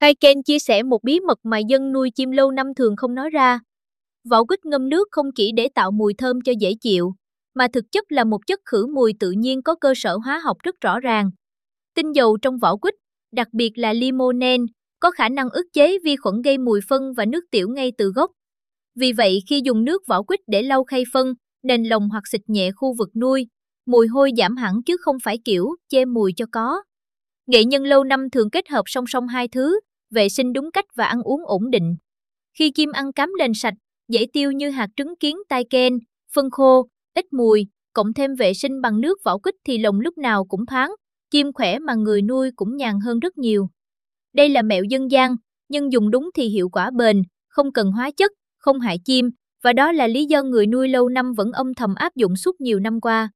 Taiken chia sẻ một bí mật mà dân nuôi chim lâu năm thường không nói ra. Vỏ quýt ngâm nước không chỉ để tạo mùi thơm cho dễ chịu, mà thực chất là một chất khử mùi tự nhiên có cơ sở hóa học rất rõ ràng. Tinh dầu trong vỏ quýt, đặc biệt là limonene, có khả năng ức chế vi khuẩn gây mùi phân và nước tiểu ngay từ gốc. Vì vậy khi dùng nước vỏ quýt để lau khay phân, nền lồng hoặc xịt nhẹ khu vực nuôi, mùi hôi giảm hẳn chứ không phải kiểu chê mùi cho có. Nghệ nhân lâu năm thường kết hợp song song hai thứ, vệ sinh đúng cách và ăn uống ổn định. Khi chim ăn cám nền sạch, dễ tiêu như hạt trứng kiến Taiken, phân khô, ít mùi, cộng thêm vệ sinh bằng nước vỏ quýt thì lồng lúc nào cũng thoáng, chim khỏe mà người nuôi cũng nhàn hơn rất nhiều. Đây là mẹo dân gian, nhưng dùng đúng thì hiệu quả bền, không cần hóa chất, không hại chim, và đó là lý do người nuôi lâu năm vẫn âm thầm áp dụng suốt nhiều năm qua.